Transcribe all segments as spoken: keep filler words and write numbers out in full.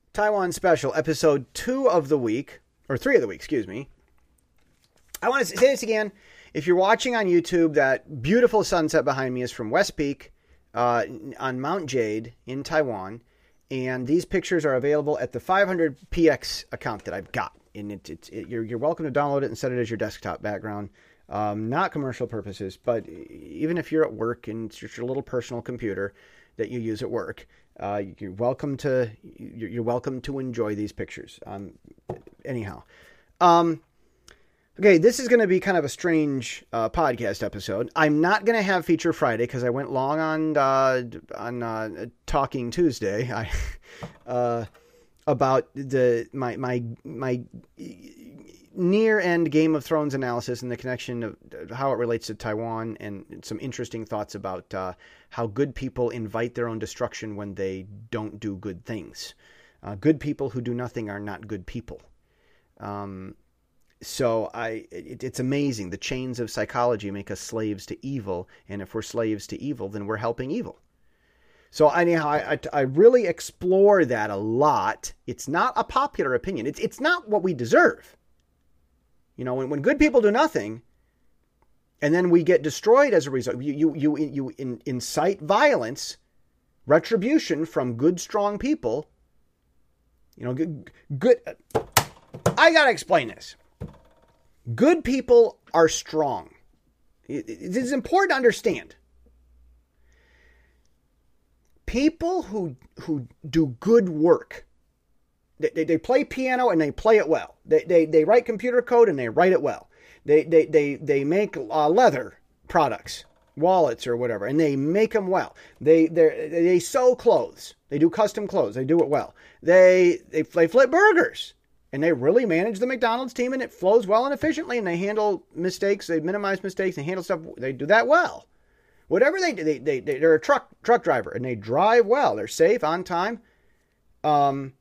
Taiwan Special, episode two of the week, or three of the week, excuse me. I want to say this again. If you're watching on YouTube, that beautiful sunset behind me is from West Peak uh, on Mount Jade in Taiwan. And these pictures are available at the five hundred P X account that I've got. And it, it, it, you're, you're welcome to download it and set it as your desktop background. Um, not commercial purposes, but even if you're at work and it's just your little personal computer that you use at work, uh, you're welcome to you're welcome to enjoy these pictures. Um, anyhow, um, okay, this is going to be kind of a strange uh, podcast episode. I'm not going to have Feature Friday because I went long on uh, on uh, Talking Tuesday. I uh, about the my my my. near-end Game of Thrones analysis and the connection of how it relates to Taiwan, and some interesting thoughts about uh, how good people invite their own destruction when they don't do good things. Uh, good people who do nothing are not good people. Um, so I, it, it's amazing. The chains of psychology make us slaves to evil, and if we're slaves to evil, then we're helping evil. So anyhow, I, I, I really explore that a lot. It's not a popular opinion. It's it's not what we deserve. You know, when, when good people do nothing, and then we get destroyed as a result, you you you, you in, incite violence, retribution from good, strong people. You know, good. good I gotta explain this. Good people are strong. It, it is important to understand. People who who do good work. They, they play piano and they play it well. They, they they write computer code and they write it well. They they they they make uh, leather products, wallets or whatever, and they make them well. They they they sew clothes. They do custom clothes. They do it well. They they they flip burgers and they really manage the McDonald's team, and it flows well and efficiently. And they handle mistakes. They minimize mistakes. They handle stuff. They do that well. Whatever they do, they they they're a truck truck driver and they drive well. They're safe, on time. Um.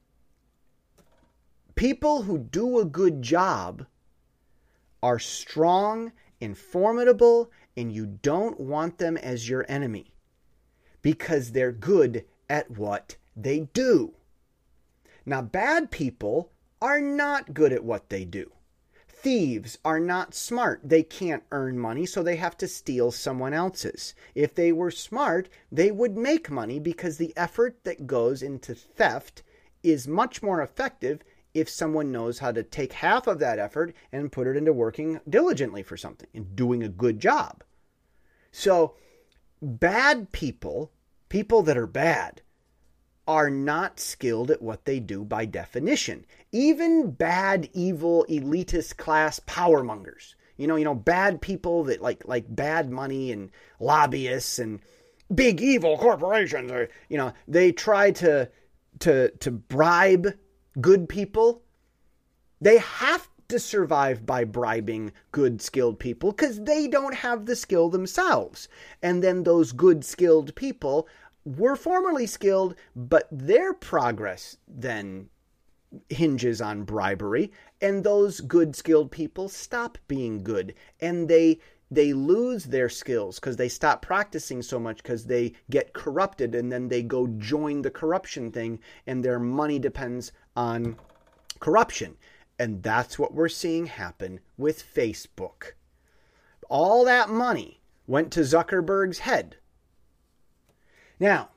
People who do a good job are strong and formidable, and you don't want them as your enemy because they're good at what they do. Now, bad people are not good at what they do. Thieves are not smart. They can't earn money, so they have to steal someone else's. If they were smart, they would make money because the effort that goes into theft is much more effective if someone knows how to take half of that effort and put it into working diligently for something and doing a good job. So bad people, people that are bad, are not skilled at what they do by definition. Even bad, evil, elitist class power mongers. You know, you know, bad people that like like bad money and lobbyists and big evil corporations, or you know, they try to to to bribe good people. They have to survive by bribing good, skilled people because they don't have the skill themselves. And then those good, skilled people were formerly skilled, but their progress then hinges on bribery. And those good, skilled people stop being good. And they they lose their skills because they stop practicing so much because they get corrupted, and then they go join the corruption thing, and their money depends on corruption. And that's what we're seeing happen with Facebook. All that money went to Zuckerberg's head. Now,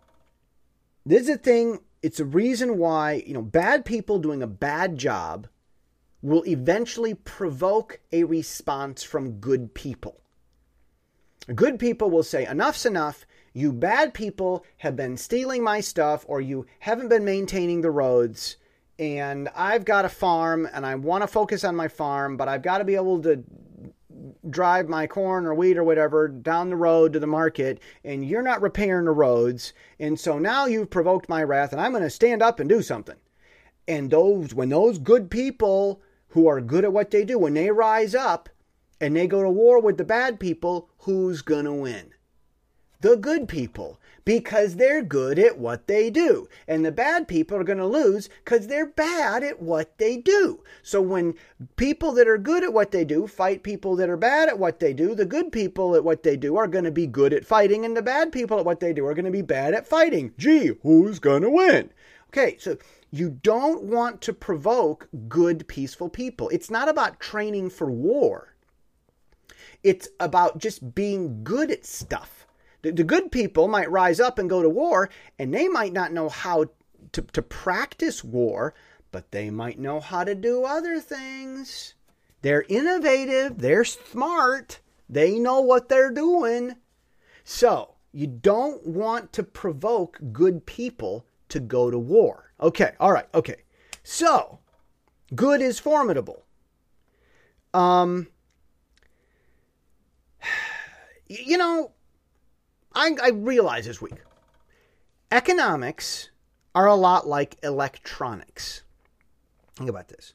this is a thing, it's a reason why, you know, bad people doing a bad job will eventually provoke a response from good people. Good people will say, enough's enough. You bad people have been stealing my stuff, or you haven't been maintaining the roads, and I've got a farm and I want to focus on my farm, but I've got to be able to drive my corn or wheat or whatever down the road to the market, and you're not repairing the roads. And so now you've provoked my wrath, and I'm going to stand up and do something. And those, when those good people who are good at what they do, when they rise up and they go to war with the bad people, who's going to win? The good people, because they're good at what they do. And the bad people are going to lose because they're bad at what they do. So when people that are good at what they do fight people that are bad at what they do, the good people at what they do are going to be good at fighting, and the bad people at what they do are going to be bad at fighting. Gee, who's going to win? Okay, so you don't want to provoke good, peaceful people. It's not about training for war. It's about just being good at stuff. The, the good people might rise up and go to war, and they might not know how to, to practice war, but they might know how to do other things. They're innovative. They're smart. They know what they're doing. So you don't want to provoke good people to go to war. Okay, all right, okay. So, good is formidable. Um, you know, I, I realized this week, economics are a lot like electronics. Think about this.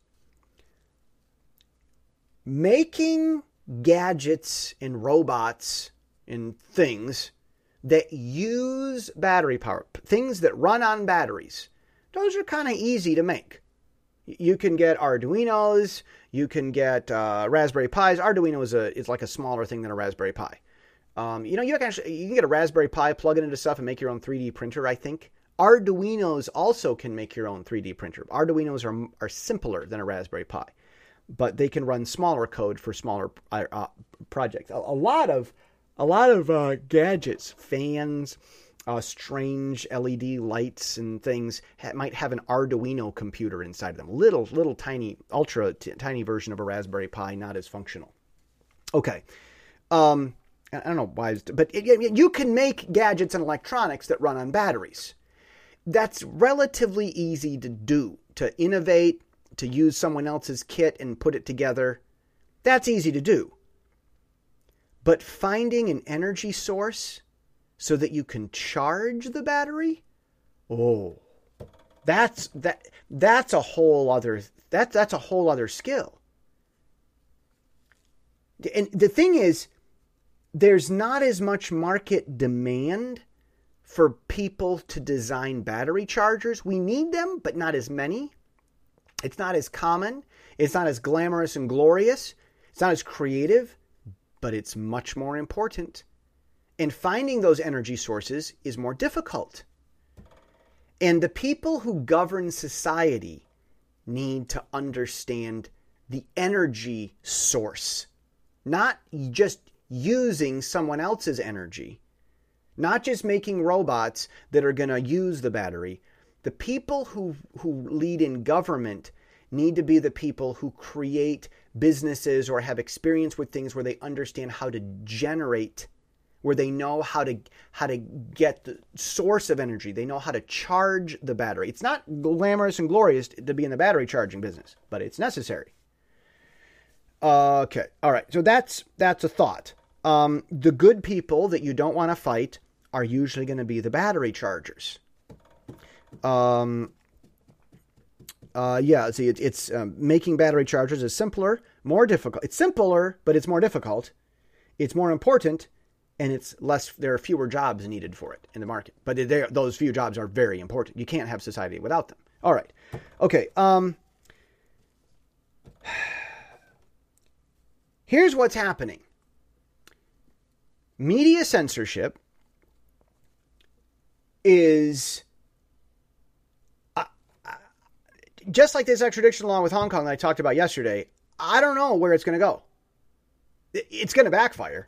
Making gadgets and robots and things that use battery power, things that run on batteries, those are kind of easy to make. You can get Arduinos, you can get uh, Raspberry Pis. Arduino is a is like a smaller thing than a Raspberry Pi. Um, you know, you can actually you can get a Raspberry Pi, plug it into stuff, and make your own three D printer. I think Arduinos also can make your own three D printer. Arduinos are are simpler than a Raspberry Pi, but they can run smaller code for smaller uh, projects. A, a lot of a lot of uh, gadgets, fans, uh, strange L E D lights, and things ha- might have an Arduino computer inside of them. Little, little, tiny, ultra t- tiny version of a Raspberry Pi, not as functional. Okay. Um, I don't know why, but it, it, you can make gadgets and electronics that run on batteries. That's relatively easy to do, to innovate, to use someone else's kit and put it together. That's easy to do. But finding an energy source so that you can charge the battery, oh, that's that that's a whole other that that's a whole other skill. And the thing is, there's not as much market demand for people to design battery chargers. We need them, but not as many. It's not as common. It's not as glamorous and glorious. It's not as creative, but it's much more important. And finding those energy sources is more difficult. And the people who govern society need to understand the energy source, not just using someone else's energy, not just making robots that are going to use the battery. The people who, who lead in government need to be the people who create businesses or have experience with things where they understand how to generate, where they know how to how to get the source of energy. They know how to charge the battery. It's not glamorous and glorious to be in the battery charging business, but it's necessary. Okay, all right. So that's that's a thought. Um, the good people that you don't want to fight are usually going to be the battery chargers. Um. Uh, yeah, see, it, it's um, making battery chargers is simpler, more difficult. It's simpler, but it's more difficult. It's more important, and it's less. There are fewer jobs needed for it in the market. But those few jobs are very important. You can't have society without them. All right, okay. Um, here's what's happening. Media censorship is just like this extradition law with Hong Kong that I talked about yesterday. I don't know where it's going to go. It's going to backfire.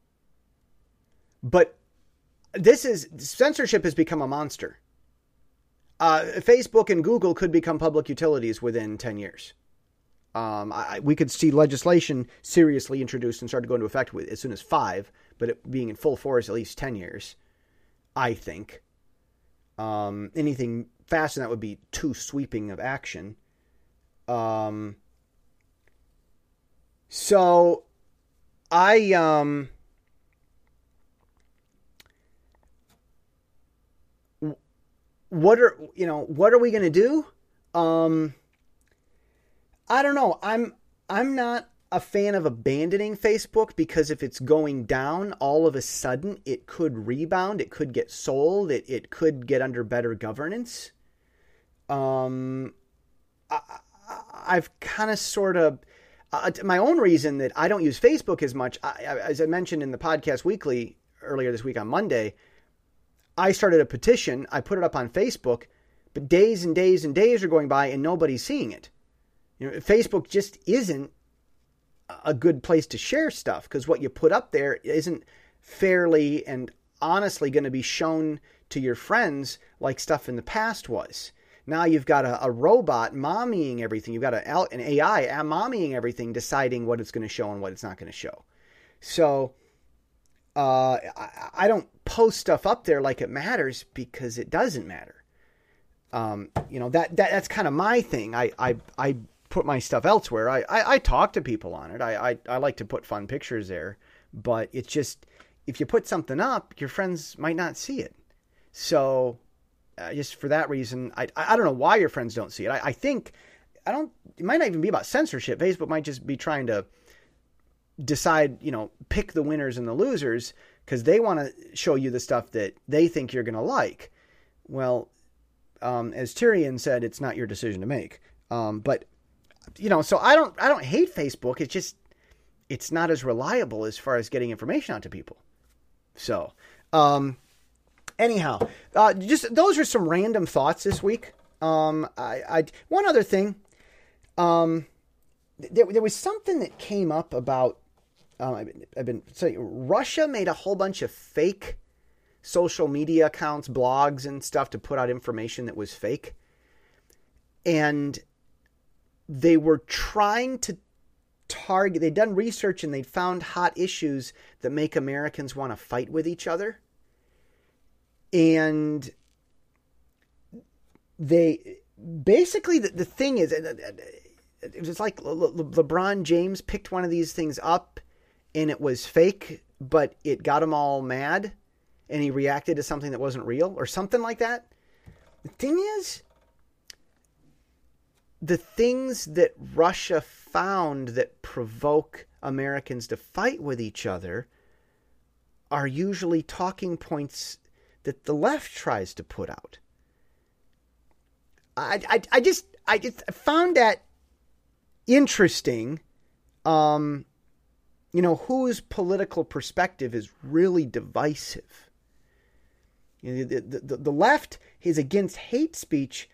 But this is, censorship has become a monster. Uh, Facebook and Google could become public utilities within ten years. Um, I, we could see legislation seriously introduced and start to go into effect with as soon as five, but it being in full force at least ten years, I think. Um, anything faster than that would be too sweeping of action. Um, so I, um, what are, you know, what are we going to do? Um, I don't know. I'm, I'm not a fan of abandoning Facebook because if it's going down, all of a sudden it could rebound. It could get sold. It, it could get under better governance. Um, I, I've kind of sort of, uh, my own reason that I don't use Facebook as much, I, as I mentioned in the podcast weekly earlier this week on Monday, I started a petition. I put it up on Facebook But days and days and days are going by and nobody's seeing it. You know, Facebook just isn't a good place to share stuff because what you put up there isn't fairly and honestly going to be shown to your friends like stuff in the past was. Now you've got a, a robot mommying everything. You've got a, an A I mommying everything, deciding what it's going to show and what it's not going to show. So uh, I, I don't post stuff up there like it matters because it doesn't matter. Um, you know, that, that that's kind of my thing. I, I, I put my stuff elsewhere. I, I, I talk to people on it. I, I, I like to put fun pictures there, but it's just, if you put something up, your friends might not see it. So uh, just for that reason, I, I don't know why your friends don't see it. I, I think, I don't, it might not even be about censorship. Facebook might just be trying to decide, you know, pick the winners and the losers because they want to show you the stuff that they think you're going to like. Well, Um, as Tyrion said, it's not your decision to make. Um, but, you know, so I don't I don't hate Facebook. It's just, it's not as reliable as far as getting information out to people. So, um, anyhow, uh, just those are some random thoughts this week. Um, I, I one other thing, um, there, there was something that came up about, um, I've been, I've been saying Russia made a whole bunch of fake social media accounts, blogs and stuff to put out information that was fake. And they were trying to target, they'd done research and they'd found hot issues that make Americans want to fight with each other. And they basically, the, the thing is, it was like Le, Le, LeBron James picked one of these things up and it was fake, but it got him all mad. And he reacted to something that wasn't real or something like that. The thing is, the things that Russia found that provoke Americans to fight with each other are usually talking points that the left tries to put out. I, I, I just I just found that interesting. Um, you know, whose political perspective is really divisive. You know, the, the, the left is against hate speech,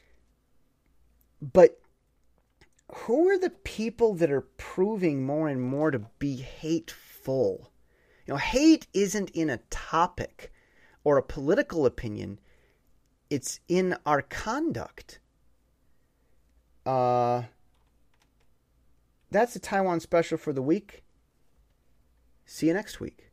but who are the people that are proving more and more to be hateful? You know, hate isn't in a topic or a political opinion. It's in our conduct. Uh, that's the Taiwan special for the week. See you next week.